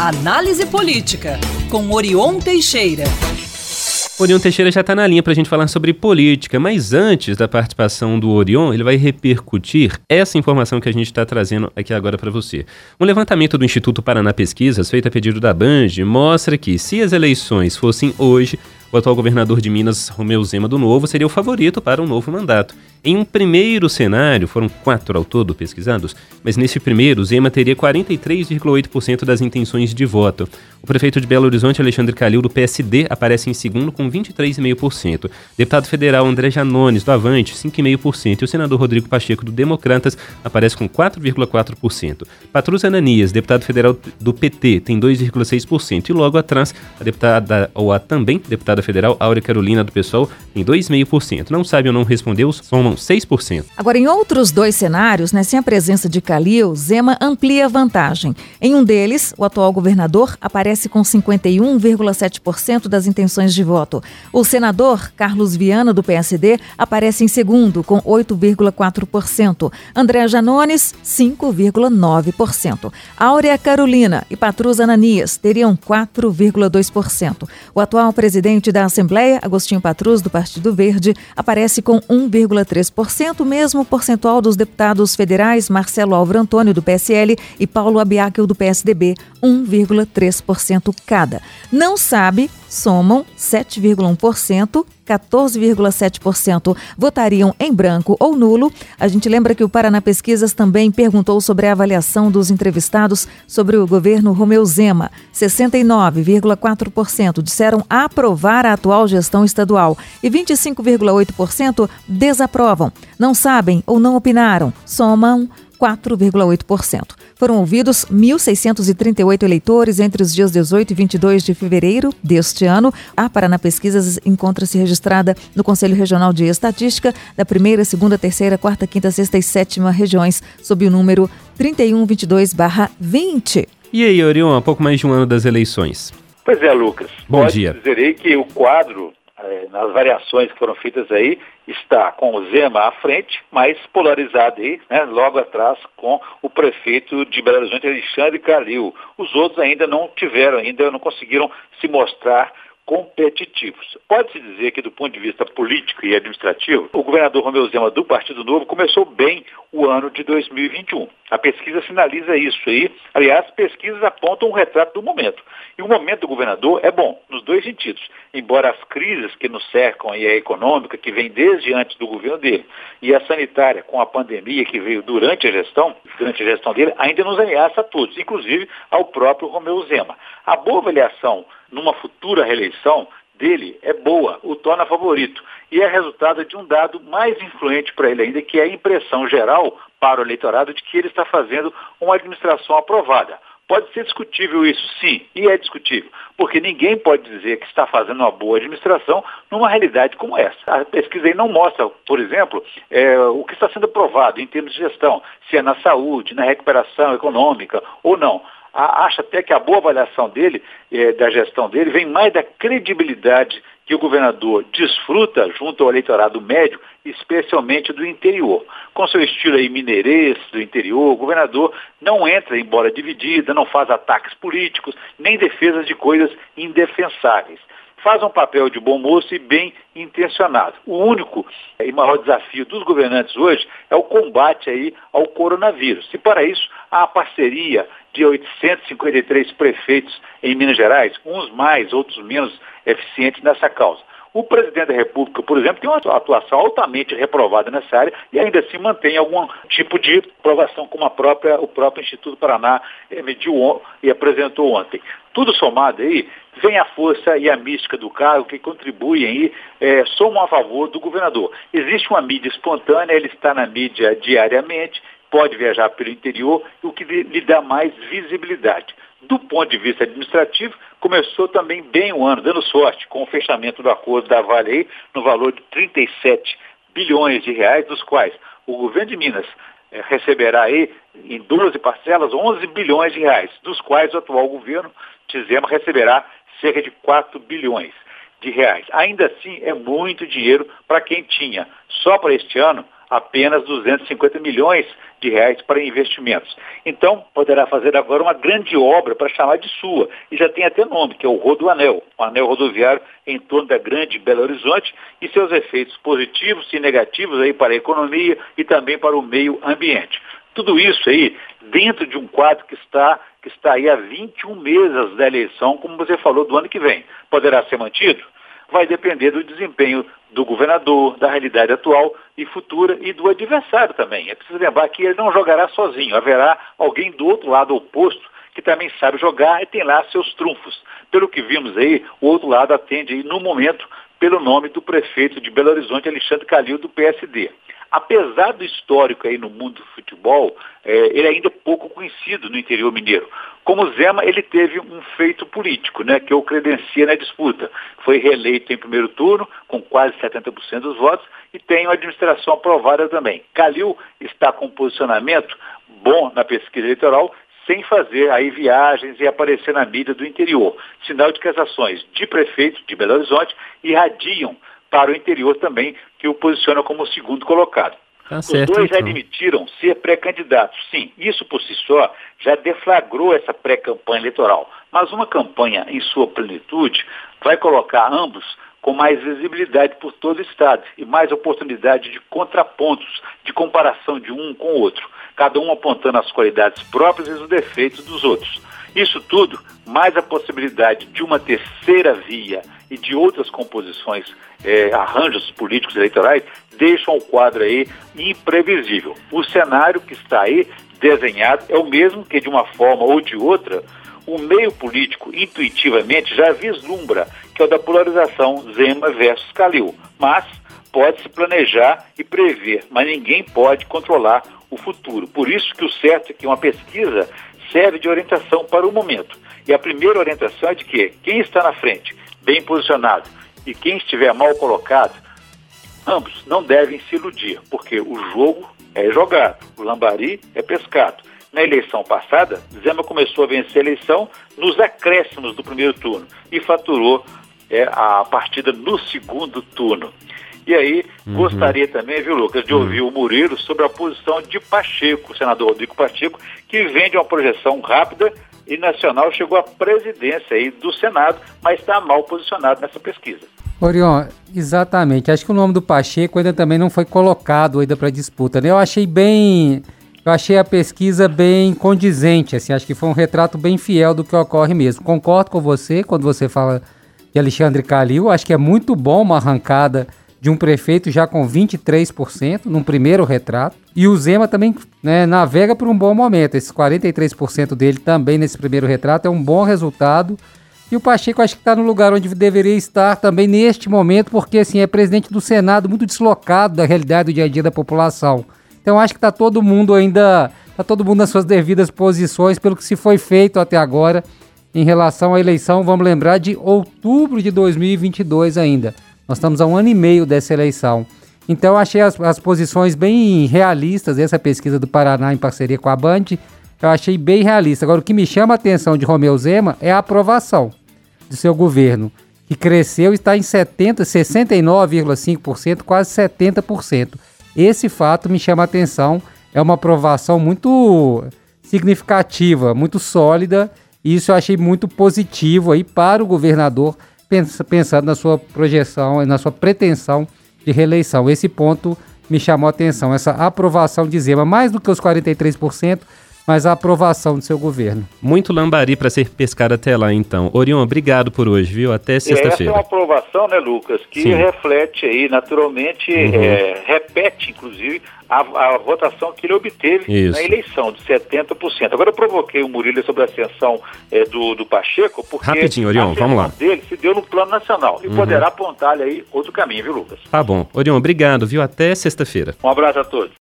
Análise Política, com Orion Teixeira. Orion Teixeira já está na linha para a gente falar sobre política, mas antes da participação do Orion, ele vai repercutir essa informação que a gente está trazendo aqui agora para você. Um levantamento do Instituto Paraná Pesquisas, feito a pedido da Band, mostra que, se as eleições fossem hoje, o atual governador de Minas, Romeu Zema do Novo, seria o favorito para um novo mandato. Em um primeiro cenário, foram 4 ao todo pesquisados, mas nesse primeiro, Zema teria 43,8% das intenções de voto. O prefeito de Belo Horizonte, Alexandre Calil, do PSD, aparece em segundo com 23,5%. Deputado federal André Janones, do Avante, 5,5%. E o senador Rodrigo Pacheco, do Democratas, aparece com 4,4%. Patrus Ananias, deputado federal do PT, tem 2,6%. E logo atrás, a deputada, ou a também deputada federal Áurea Carolina, do PSOL, tem 2,5%. Não sabe ou não respondeu, somam 6%. Agora, em outros dois cenários, sem a presença de Calil, Zema amplia a vantagem. Em um deles, o atual governador aparece com 51,7% das intenções de voto. O senador Carlos Viana, do PSD, aparece em segundo, com 8,4%. André Janones, 5,9%. Áurea Carolina e Patrus Ananias teriam 4,2%. O atual presidente da Assembleia, Agostinho Patrus, do Partido Verde, aparece com 1,3%, mesmo percentual dos deputados federais Marcelo Álvaro Antônio, do PSL, e Paulo Abiakel, do PSDB, 1,3% cada. Não sabe, somam 7,1%, 14,7% votariam em branco ou nulo. A gente lembra que o Paraná Pesquisas também perguntou sobre a avaliação dos entrevistados sobre o governo Romeu Zema. 69,4% disseram aprovar a atual gestão estadual e 25,8% desaprovam. Não sabem ou não opinaram, somam 4,8%. Foram ouvidos 1.638 eleitores entre os dias 18 e 22 de fevereiro deste ano. A Paraná Pesquisas encontra-se registrada no Conselho Regional de Estatística da 1ª, 2ª, 3ª, 4ª, 5ª, 6ª e 7ª regiões, sob o número 3122/20. E aí, Orion, há pouco mais de um ano das eleições. Pois é, Lucas. Bom dia. Pode dizer aí que o quadro, nas variações que foram feitas aí, está com o Zema à frente, mas polarizado aí, logo atrás com o prefeito de Belo Horizonte, Alexandre Calil. Os outros ainda não conseguiram se mostrar competitivos. Pode-se dizer que, do ponto de vista político e administrativo, o governador Romeu Zema, do Partido Novo, começou bem o ano de 2021. A pesquisa sinaliza isso aí. Aliás, pesquisas apontam um retrato do momento. E o momento do governador é bom, nos dois sentidos. Embora as crises que nos cercam e a econômica, que vem desde antes do governo dele, e a sanitária, com a pandemia que veio durante a gestão dele, ainda nos ameaça a todos, inclusive ao próprio Romeu Zema. A boa avaliação numa futura reeleição dele é boa, o torna favorito. E é resultado de um dado mais influente para ele ainda, que é a impressão geral para o eleitorado de que ele está fazendo uma administração aprovada. Pode ser discutível isso, sim, e é discutível, porque ninguém pode dizer que está fazendo uma boa administração numa realidade como essa. A pesquisa aí não mostra, por exemplo, o que está sendo aprovado em termos de gestão, se é na saúde, na recuperação econômica ou não. Acho até que a boa avaliação dele, da gestão dele, vem mais da credibilidade que o governador desfruta junto ao eleitorado médio, especialmente do interior. Com seu estilo aí mineirês do interior, o governador não entra em bola dividida, não faz ataques políticos, nem defesas de coisas indefensáveis. Faz um papel de bom moço e bem intencionado. O único e maior desafio dos governantes hoje é o combate aí ao coronavírus. E para isso, há a parceria de 853 prefeitos em Minas Gerais, uns mais, outros menos eficientes nessa causa. O presidente da República, por exemplo, tem uma atuação altamente reprovada nessa área e ainda assim mantém algum tipo de aprovação, como o próprio Instituto Paraná mediu e apresentou ontem. Tudo somado aí, vem a força e a mística do cargo que contribuem aí, somam a favor do governador. Existe uma mídia espontânea, ele está na mídia diariamente, pode viajar pelo interior, o que lhe dá mais visibilidade. Do ponto de vista administrativo, começou também bem o ano, dando sorte, com o fechamento do acordo da Vale aí, no valor de 37 bilhões de reais, dos quais o governo de Minas receberá aí, em 12 parcelas, 11 bilhões de reais, dos quais o atual governo de Zema receberá cerca de 4 bilhões de reais. Ainda assim, é muito dinheiro para quem tinha, só para este ano, apenas 250 milhões de reais para investimentos. Então, poderá fazer agora uma grande obra para chamar de sua, e já tem até nome, que é o Rodoanel, o anel rodoviário em torno da Grande Belo Horizonte, e seus efeitos positivos e negativos aí para a economia e também para o meio ambiente. Tudo isso aí dentro de um quadro que está aí há 21 meses da eleição, como você falou, do ano que vem. Poderá ser mantido? Vai depender do desempenho do governador, da realidade atual e futura e do adversário também. É preciso lembrar que ele não jogará sozinho, haverá alguém do outro lado oposto que também sabe jogar e tem lá seus trunfos. Pelo que vimos aí, o outro lado atende aí no momento pelo nome do prefeito de Belo Horizonte, Alexandre Calil, do PSD. Apesar do histórico aí no mundo do futebol, ele ainda é pouco conhecido no interior mineiro. Como Zema, ele teve um feito político, né, que o credencia na disputa. Foi reeleito em primeiro turno, com quase 70% dos votos, e tem uma administração aprovada também. Calil está com um posicionamento bom na pesquisa eleitoral, sem fazer aí viagens e aparecer na mídia do interior. Sinal de que as ações de prefeito de Belo Horizonte irradiam para o interior também, que o posiciona como o segundo colocado. Os dois já admitiram ser pré-candidatos. Sim, isso por si só já deflagrou essa pré-campanha eleitoral. Mas uma campanha em sua plenitude vai colocar ambos com mais visibilidade por todo o estado e mais oportunidade de contrapontos, de comparação de um com o outro, cada um apontando as qualidades próprias e os defeitos dos outros. Isso tudo, mais a possibilidade de uma terceira via e de outras composições, arranjos políticos eleitorais, deixam o quadro aí imprevisível. O cenário que está aí desenhado é o mesmo que, de uma forma ou de outra, o meio político intuitivamente já vislumbra, que é o da polarização Zema versus Calil. Mas pode-se planejar e prever, mas ninguém pode controlar o futuro. Por isso que o certo é que uma pesquisa serve de orientação para o momento. E a primeira orientação é de que quem está na frente, bem posicionado, e quem estiver mal colocado, ambos não devem se iludir, porque o jogo é jogado, o lambari é pescado. Na eleição passada, Zema começou a vencer a eleição nos acréscimos do primeiro turno e faturou a partida no segundo turno. E aí, gostaria também, viu, Lucas, de ouvir o Murilo sobre a posição de Pacheco, o senador Rodrigo Pacheco, que vem de uma projeção rápida e nacional, chegou à presidência aí do Senado, mas está mal posicionado nessa pesquisa. Orion, exatamente. Acho que o nome do Pacheco ainda também não foi colocado ainda para disputa, né? Eu achei a pesquisa bem condizente, assim, acho que foi um retrato bem fiel do que ocorre mesmo. Concordo com você quando você fala de Alexandre Calil, acho que é muito bom uma arrancada de um prefeito já com 23% num primeiro retrato. E o Zema também, né, navega por um bom momento. Esses 43% dele também nesse primeiro retrato é um bom resultado. E o Pacheco acho que está no lugar onde deveria estar também neste momento, porque assim, é presidente do Senado muito deslocado da realidade do dia a dia da população. Então acho que está todo mundo nas suas devidas posições pelo que se foi feito até agora em relação à eleição, vamos lembrar, de outubro de 2022 ainda. Nós estamos há 1 ano e meio dessa eleição. Então, achei as posições bem realistas, essa pesquisa do Paraná em parceria com a Band, eu achei bem realista. Agora, o que me chama a atenção de Romeu Zema é a aprovação do seu governo, que cresceu e está em 69,5%, quase 70%. Esse fato me chama a atenção, é uma aprovação muito significativa, muito sólida, e isso eu achei muito positivo aí para o governador, pensando na sua projeção e na sua pretensão de reeleição. Esse ponto me chamou a atenção, essa aprovação de Zema, mais do que os 43%, mas a aprovação do seu governo. Muito lambari para ser pescado até lá, então. Orion, obrigado por hoje, viu? Até sexta-feira. Essa é uma aprovação, né, Lucas, que Sim. reflete aí, naturalmente, repete, inclusive, a votação que ele obteve na eleição, de 70%. Agora eu provoquei o Murilo sobre a ascensão do Pacheco, porque rapidinho, Orion, vamos lá. Dele se deu no plano nacional e poderá apontar aí outro caminho, viu, Lucas? Tá bom. Orion, obrigado, viu? Até sexta-feira. Um abraço a todos.